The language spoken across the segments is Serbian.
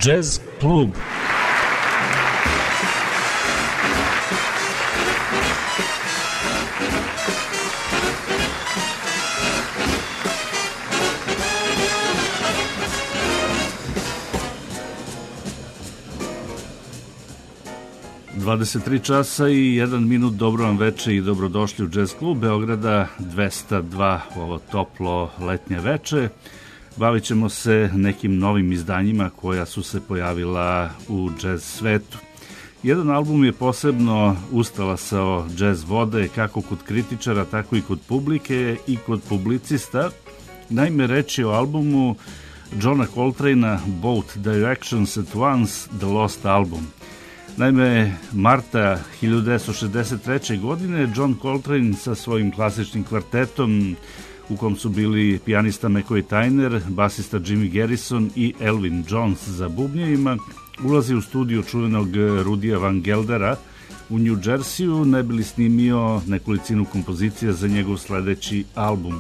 Jazz klub. ...23 časa i 1 minut, dobro vam veče i dobrodošli u Jazz klub Beograda 202, ovo toplo letnje veče. Bavit ćemo se nekim novim izdanjima koja su se pojavila u jazz svetu. Jedan album je posebno ustalasao jazz vode kako kod kritičara, tako i kod publike i kod publicista. Naime, reč je o albumu Johna Coltrane-a Both Directions at Once, The Lost Album. Naime, marta 1963. godine John Coltrane sa svojim klasičnim kvartetom, u kom su bili pijanista McCoy Tyner, basista Jimmy Garrison i Elvin Jones za bubnjevima, ulazi u studiju čuvenog Rudija Van Geldera u New Jerseyu, ne bi li snimio nekolicinu kompozicija za njegov sledeći album.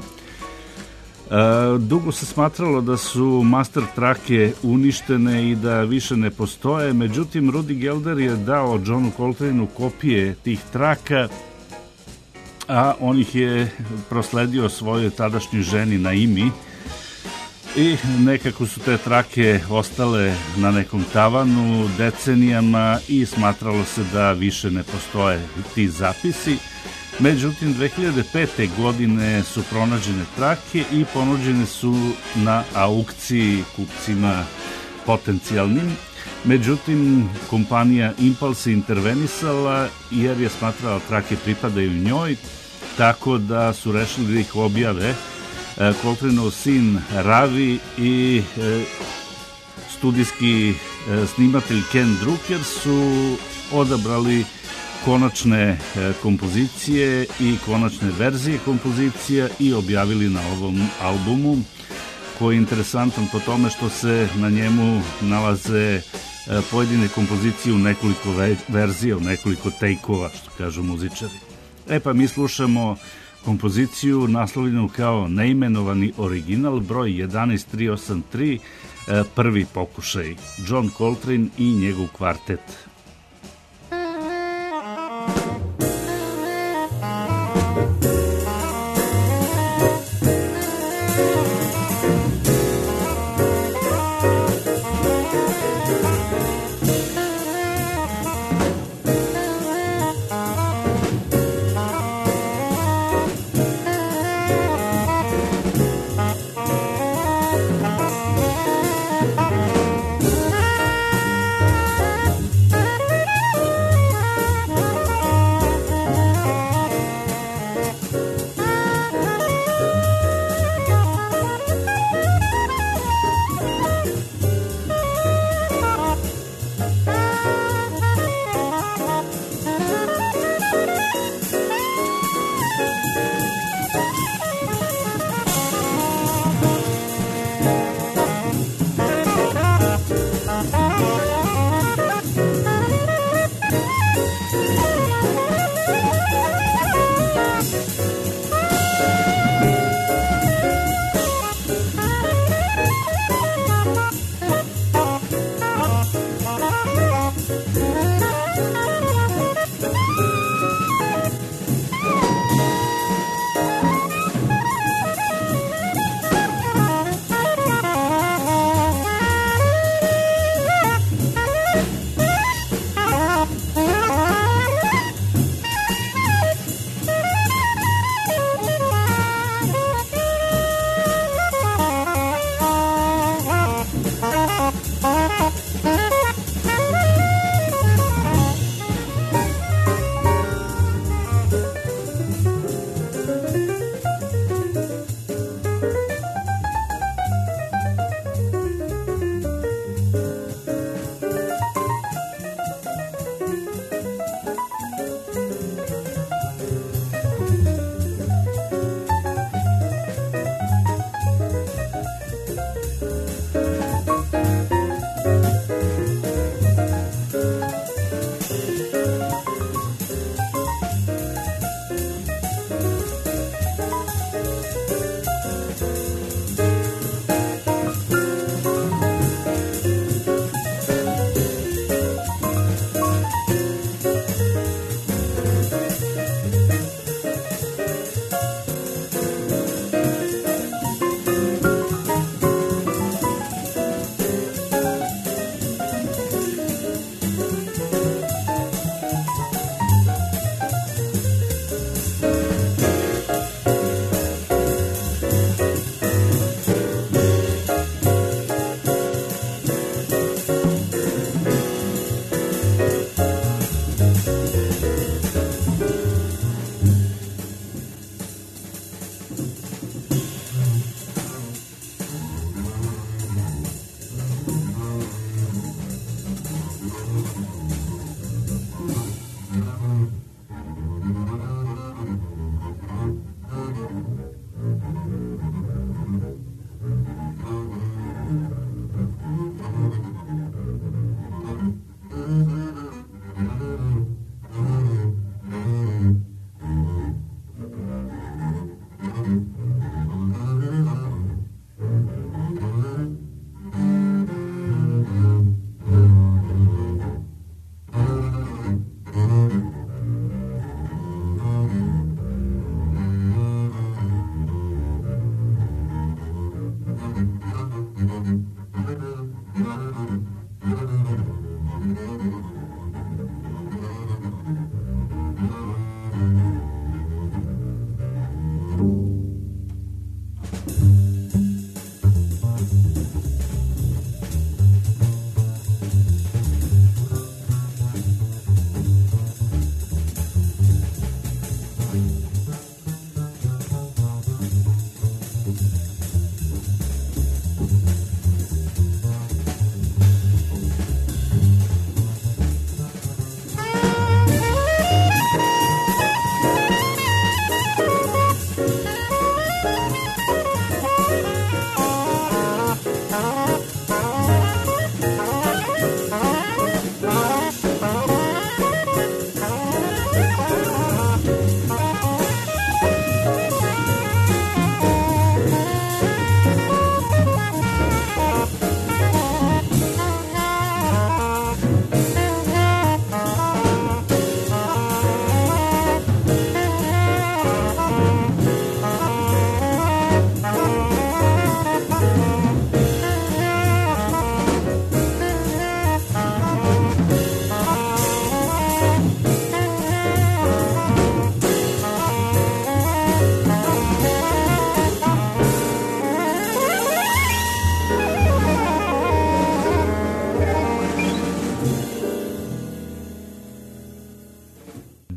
Dugo se smatralo da su master trake uništene i da više ne postoje, međutim Rudy Gelder je dao Johnu Coltraneu kopije tih traka, a on ih je prosledio svojoj tadašnjoj ženi Naimi i nekako su te trake ostale na nekom tavanu decenijama i smatralo se da više ne postoje ti zapisi. Međutim, 2005. godine su pronađene trake i ponuđene su na aukciji kupcima potencijalnim. Međutim, kompanija Impulse intervenisala jer je smatrala trake pripadaju njoj, tako da su rešili da ih objave. Coltraneov sin Ravi i studijski snimatelj Ken Drucker su odabrali konačne kompozicije i konačne verzije kompozicija i objavili na ovom albumu, koji je interesantan po tome što se na njemu nalaze pojedine kompozicije u nekoliko verzija, u nekoliko take-ova, što kažu muzičari. Pa mi slušamo kompoziciju naslovljenu kao neimenovani original, broj 11383, prvi pokušaj, John Coltrane i njegov kvartet. Thank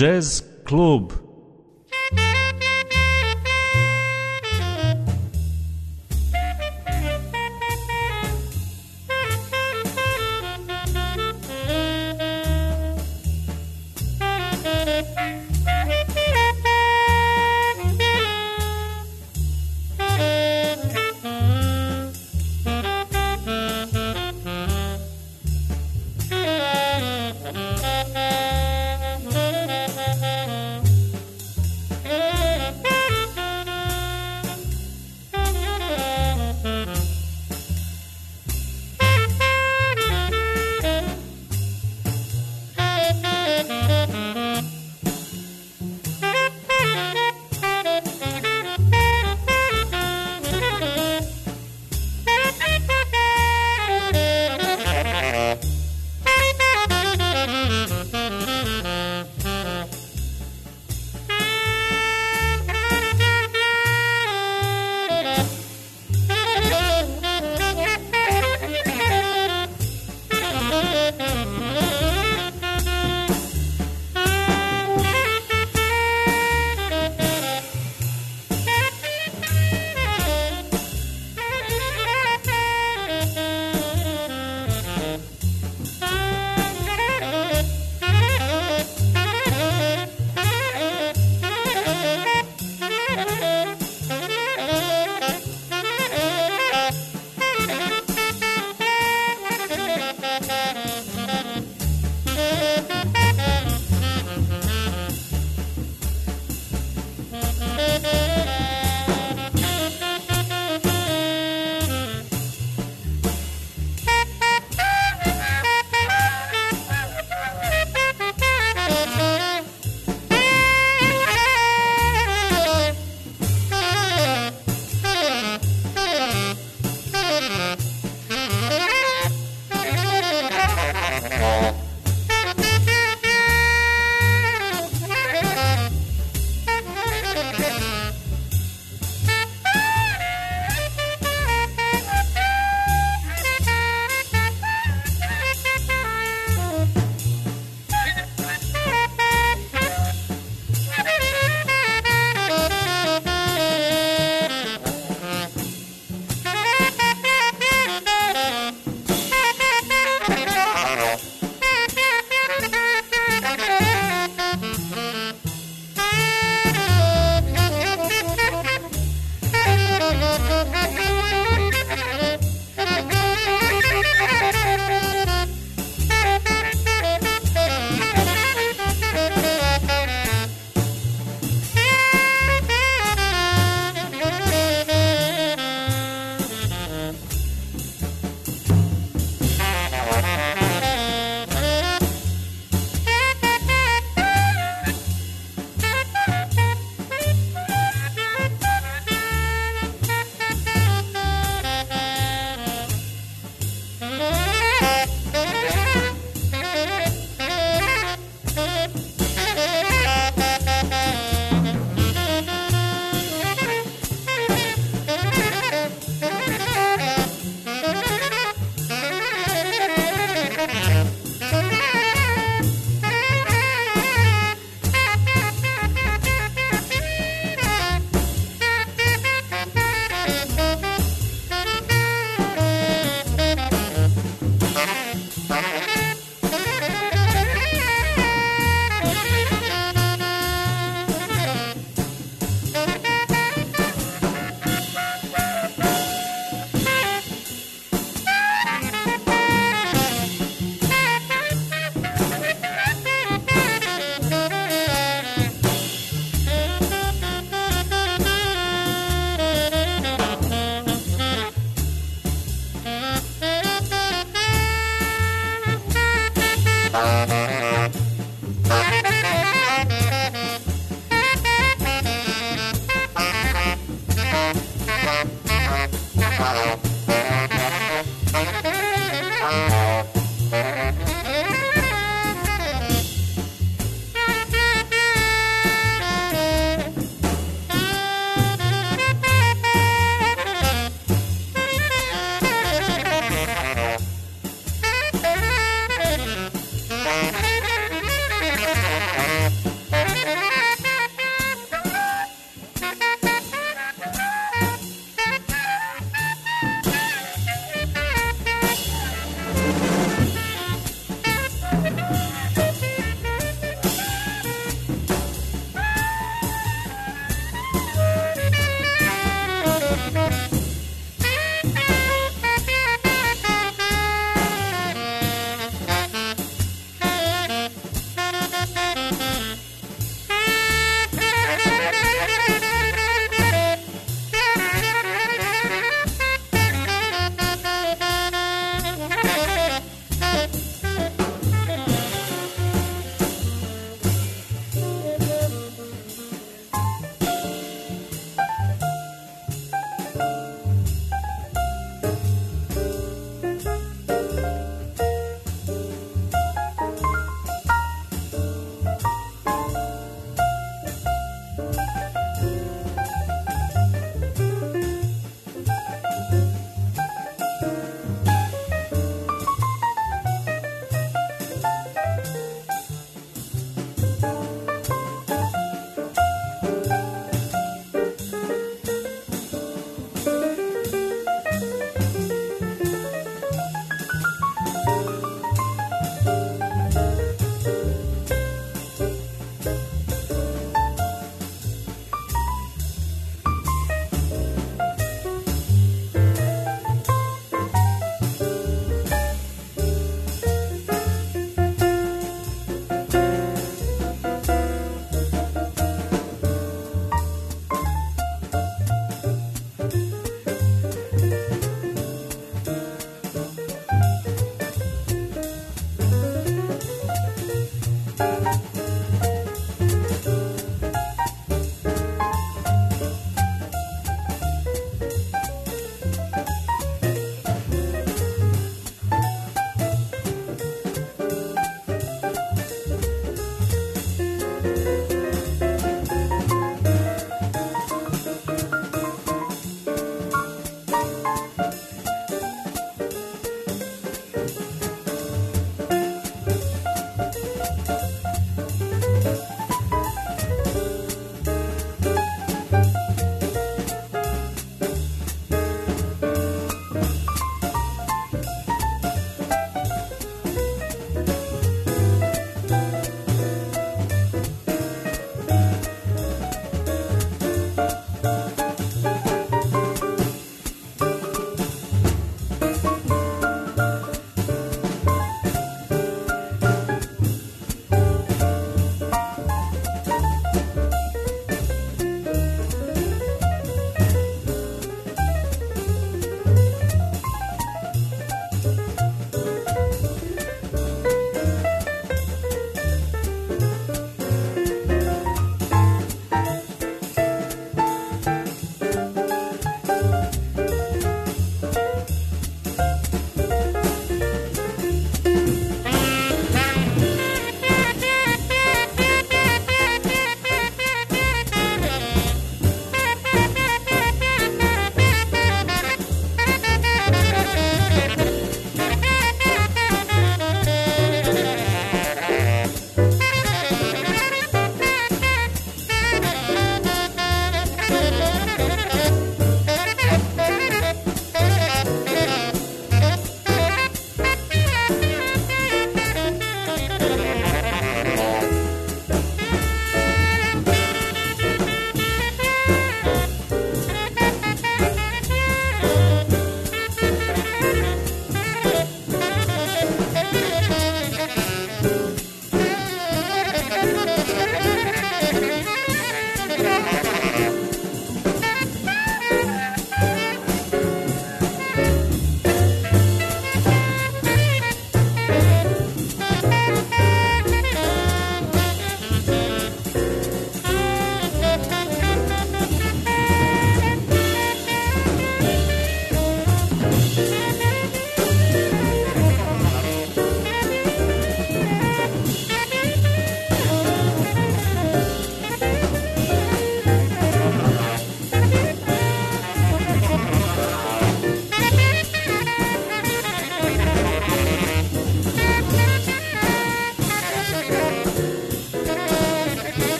Jazz klub.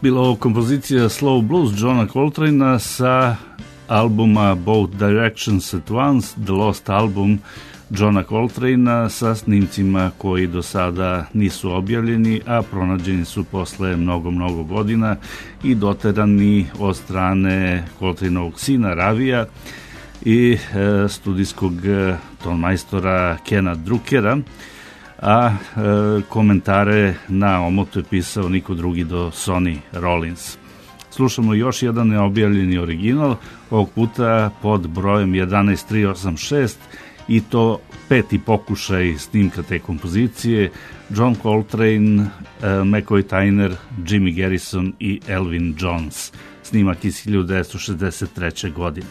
Bila ovo kompozicija Slow Blues Johna Coltrane sa albuma Both Directions at Once, The Lost Album Johna Coltrane sa snimcima koji do sada nisu objavljeni, a pronađeni su posle mnogo godina i doterani od strane Coltraneovog sina Ravija i studijskog tonmajstora Kena Druckera, a komentare na omotu je pisao niko drugi do Sonny Rollins. Slušamo još jedan neobjavljeni original, ovog puta pod brojem 11386 i to peti pokušaj snimka te kompozicije, John Coltrane, McCoy Tyner, Jimmy Garrison i Elvin Jones. Snimak iz 1963. godine.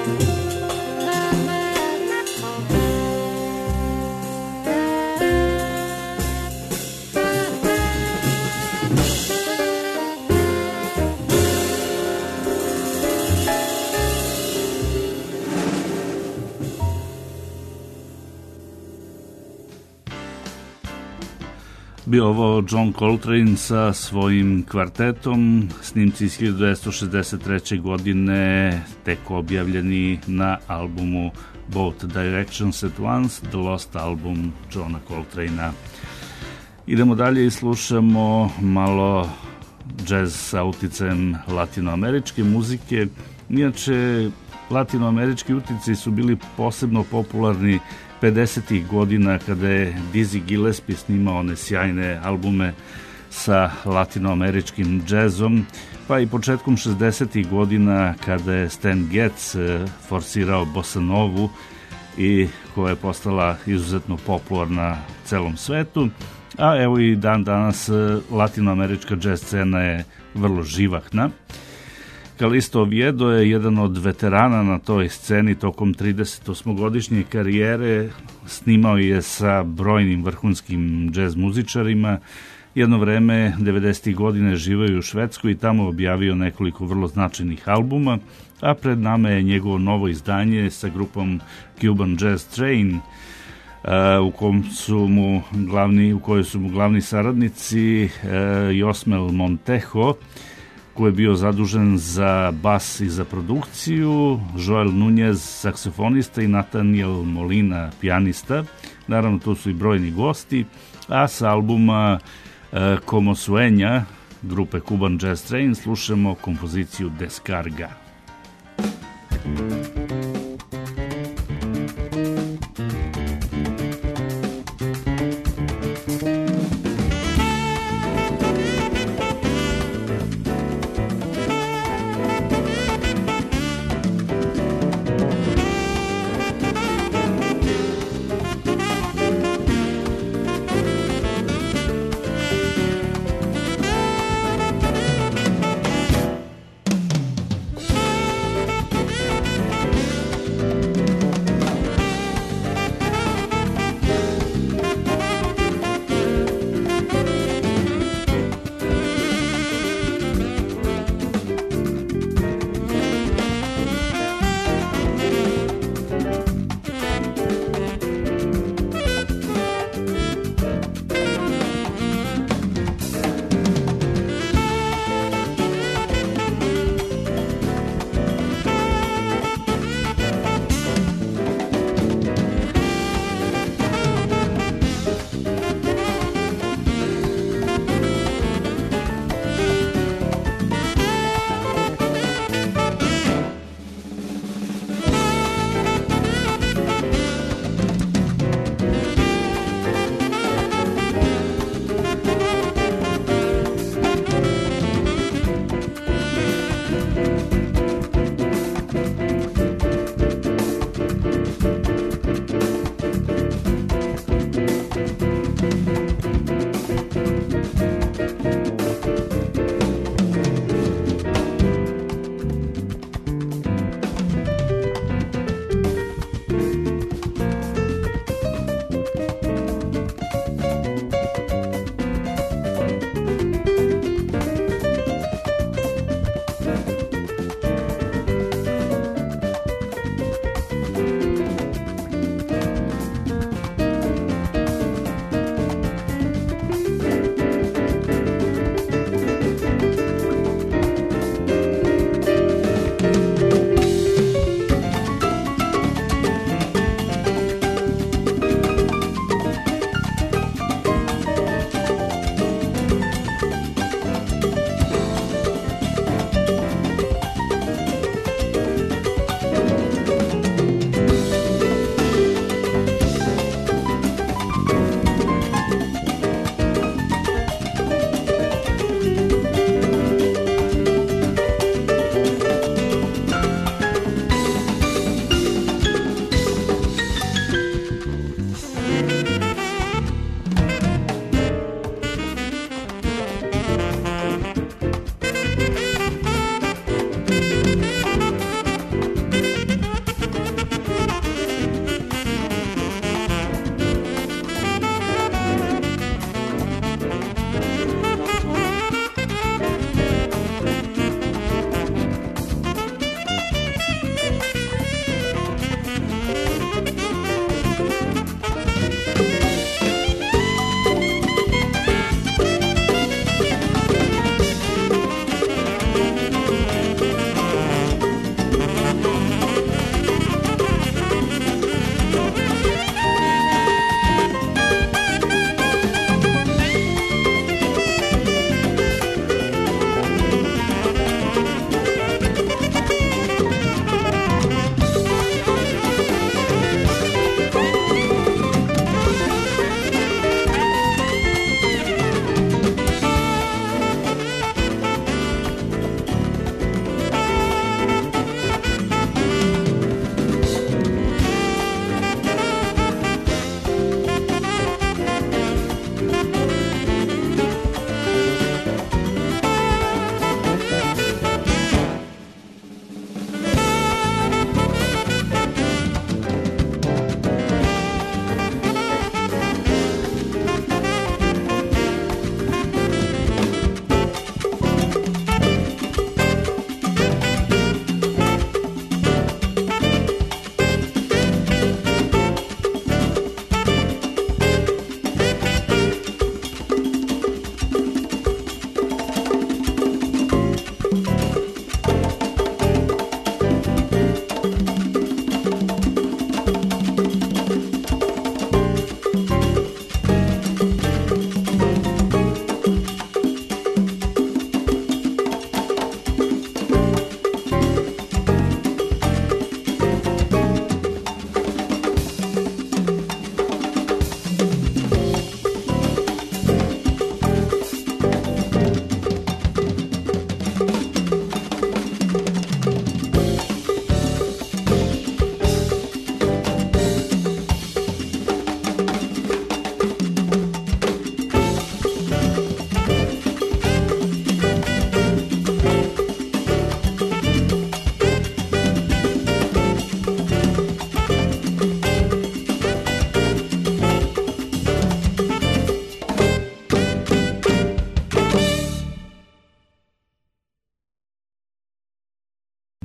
Bio ovo John Coltrane sa svojim kvartetom, snimci iz 1963. godine, tek objavljeni na albumu Both Directions at Once, The Lost Album Johna Coltranea. Idemo dalje i slušamo malo džez sa uticajem latinoameričke muzike. Inače, latinoamerički uticaji su bili posebno popularni 50. godina kada je Dizzy Gillespie snimao one sjajne albume sa latinoameričkim džezom, pa i početkom 60. godina kada je Stan Getz forsirao bossa novu i koja je postala izuzetno popularna celom svetu, a evo i dan danas latinoamerička džez scena je vrlo živahna. Calixto Oviedo je jedan od veterana na toj sceni tokom 38-godišnje karijere, snimao je sa brojnim vrhunskim džez muzičarima, jedno vreme 90. godine živeo u Švedskoj i tamo objavio nekoliko vrlo značajnih albuma, a pred nama je njegovo novo izdanje sa grupom Cuban Jazz Train, u kojoj su mu glavni saradnici Josmel Montejo, koji je bio zadužen za bas i za produkciju, Joel Nunez, saksofonista i Nathaniel Molina, pijanista. Naravno, tu su i brojni gosti, a sa albuma Como Sueña, grupe Cuban Jazz Train, slušamo kompoziciju Descarga.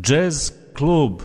Jazz klub.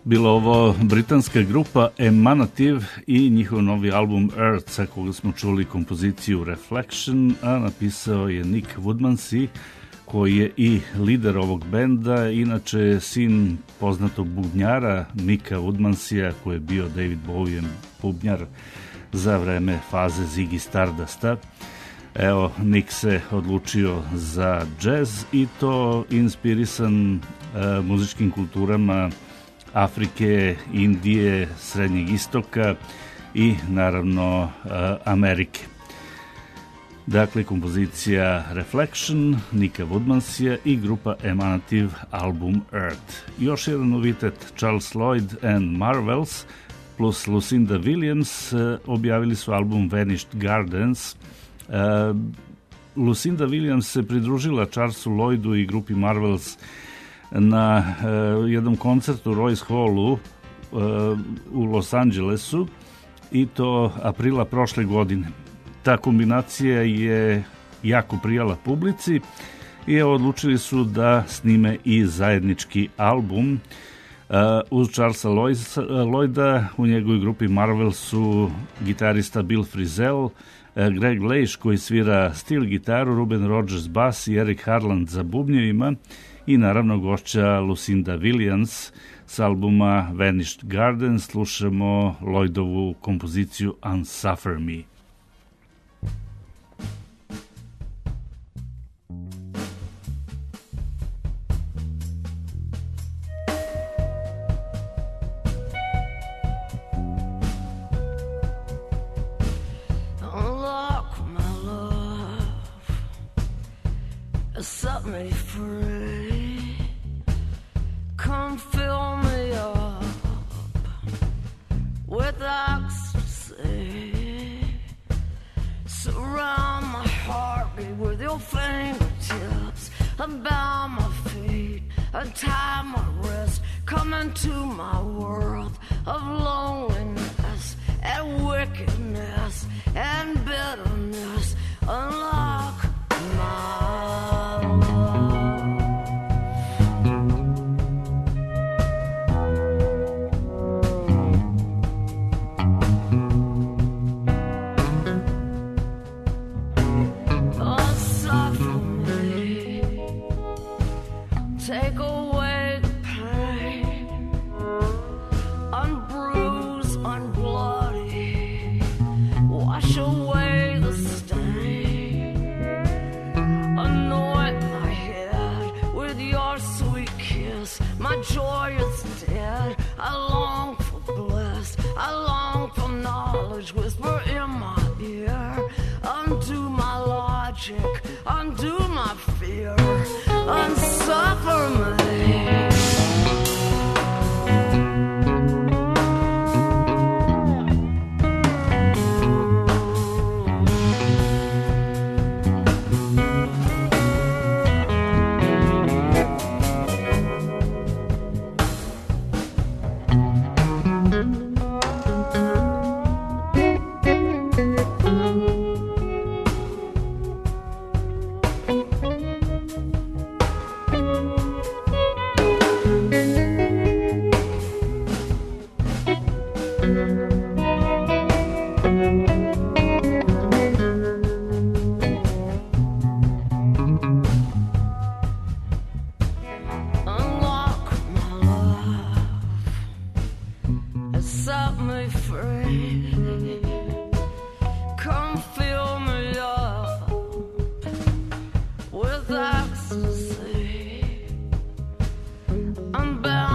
Bilo ovo britanska grupa Emanative i njihov novi album Earth, sa koga smo čuli kompoziciju Reflection, a napisao je Nick Woodmansey, koji je i lider ovog benda, inače sin poznatog bubnjara Micka Woodmanseya, koji je bio David Bowie bubnjar za vreme faze Ziggy Stardusta. Evo, Nick se odlučio za džez i to inspirisan muzičkim kulturama Afrike, Indije, Srednjeg istoka i naravno Amerike. Dakle, kompozicija Reflection, Nicka Woodmanseya i grupa Emanative, album Earth. Još jedan novitet, Charles Lloyd and Marvels plus Lucinda Williams objavili su album Vanished Gardens. Lucinda Williams se pridružila Charlesu Lloydu i grupi Marvels na jednom koncertu u Royce Hallu u Los Angelesu i to aprila prošle godine. Ta kombinacija je jako prijala publici i odlučili su da snime i zajednički album. Uz Charlesa Lloyda u njegovoj grupi Marvel su gitarista Bill Frisell, Greg Leish koji svira steel gitaru, Ruben Rogers bas i Eric Harland za bubnjevima i naravno gošća Lucinda Williams s albuma Vanished Gardens. Slušamo Lloydovu kompoziciju Unsuffer Me. Set me free, come fill me up with ecstasy, surround my heartbeat with your fingertips, unbound my feet, untie my wrist, come into my world of loneliness and wickedness and bitterness, unlock my take away the pain, unbruise, unbloody, wash away the stain, anoint my head with your sweet kiss. My joy is dead, I long for bliss, I long for knowledge, whisper in my ear, undo my logic, undo my fear, unsuffer me.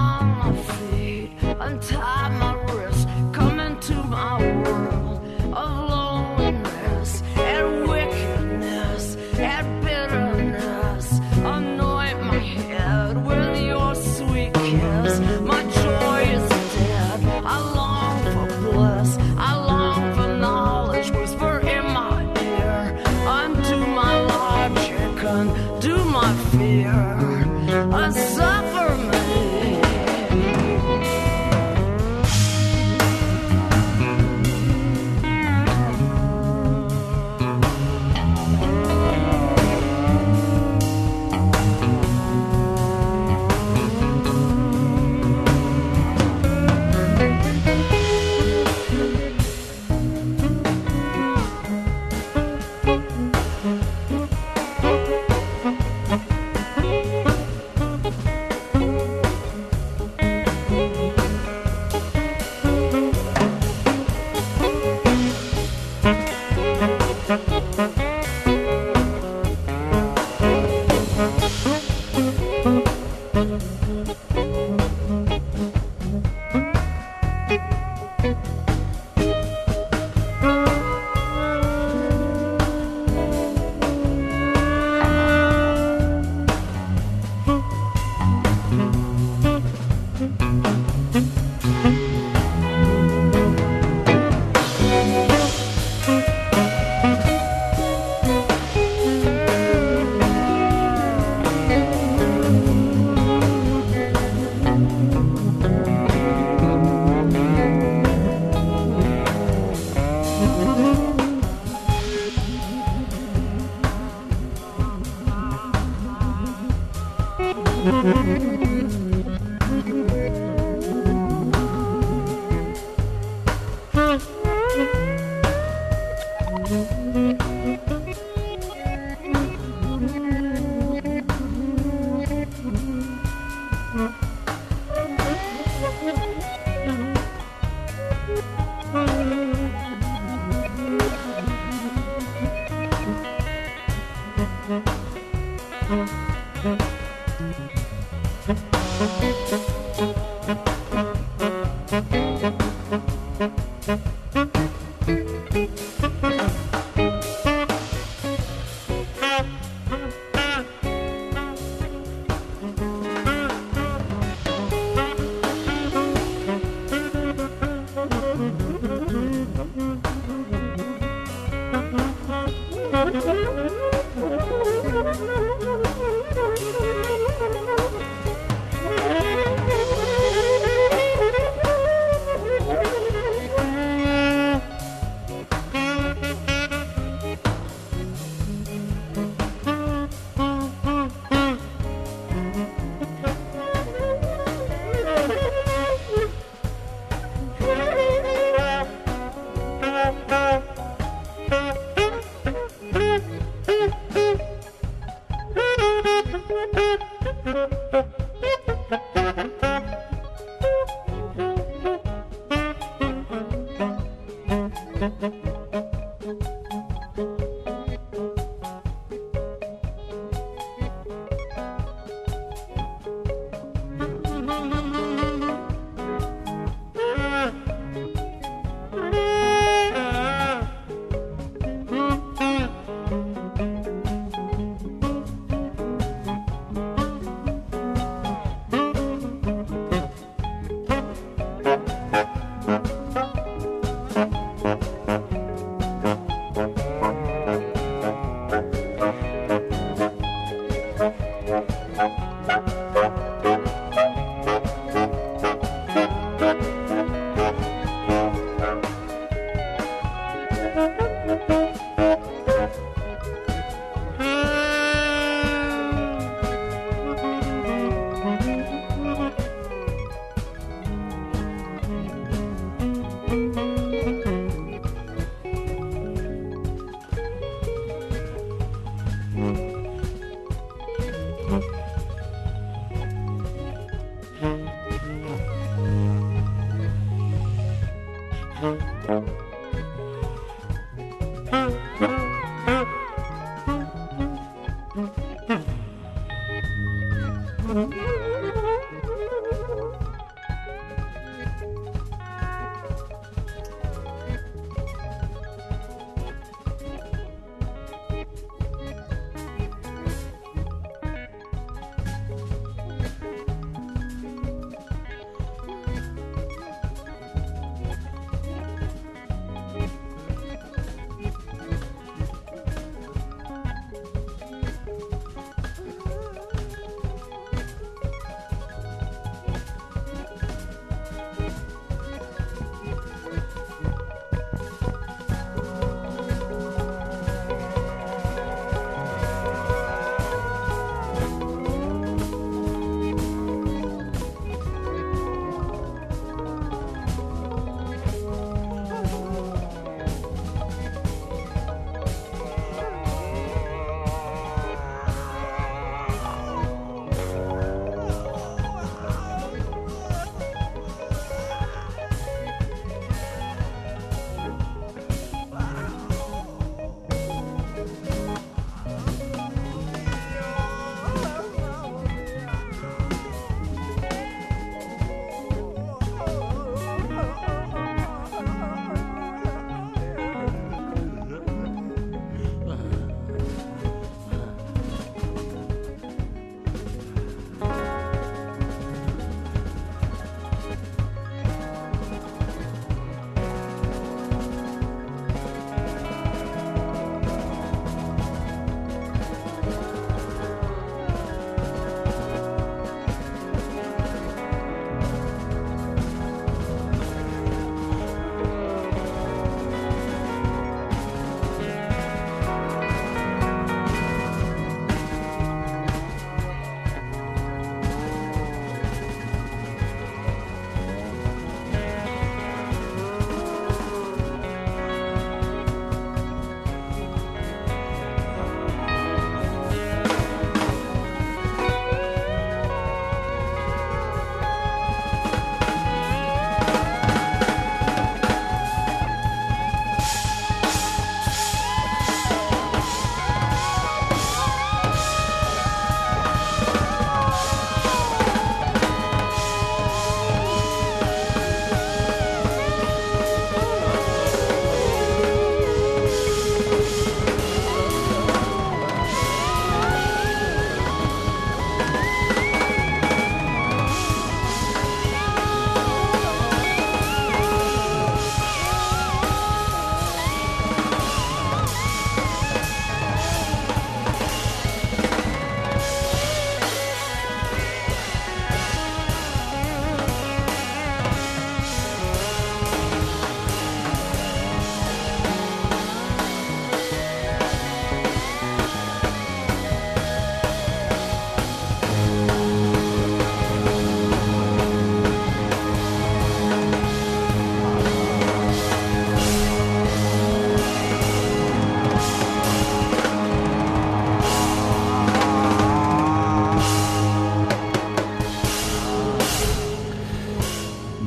Untie my wrist, come into my world of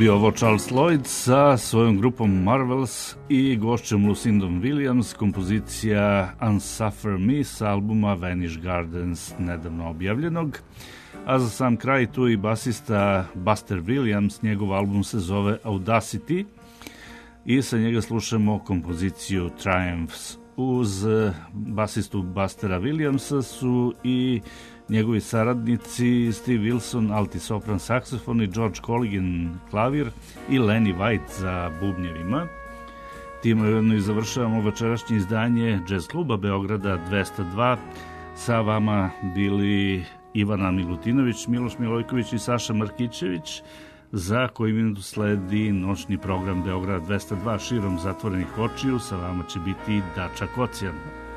bio ovo Charles Lloyd sa svojom grupom Marvels i gošćom Lucindom Williams, kompozicija Unsuffer Me sa albuma Vanish Gardens, nedavno objavljenog. A za sam kraj tu i basista Buster Williams, njegov album se zove Audacity i sa njega slušamo kompoziciju Triumphs. Uz basistu Bustera Williamsa su i njegovi saradnici Steve Wilson, alti sopran saksofon i George Colligan klavir i Lenny White za bubnjevima. Time ujedno i završavamo večerašnje izdanje Jazz kluba Beograda 202. Sa vama bili Ivana Milutinović, Miloš Milojković i Saša Markićević. Za koji minutu sledi noćni program Beograd 202 širom zatvorenih očiju. Sa vama će biti Dača Kocijan.